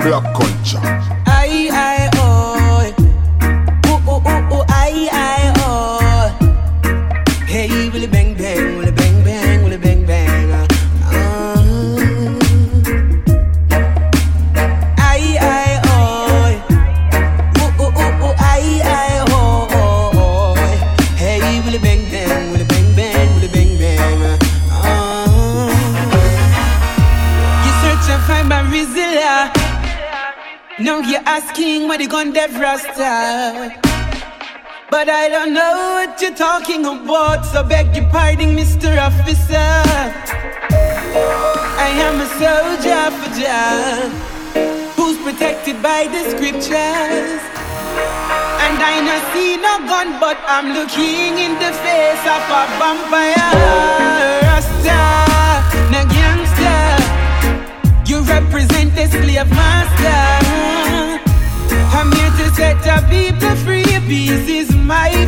Black culture. I, oh. Ooh, ooh, ooh, ooh, I, oh. Hey, willy bang bang, willy bang bang, willy bang bang. I, oh. Ooh, ooh, ooh, ooh, I, oh. Hey, willy bang bang, willy bang bang, willy bang bang. You search and find my Rizilla. Now you're asking what you gon' dev Rasta. But I don't know what you're talking about, so beg your pardon, Mr. Officer. I am a soldier for Jah, who's protected by the scriptures. And I no see no gun, but I'm looking in the face of a vampire. Rasta, no gangster. You represent the slave master. I'm here to set the people free. Peace is my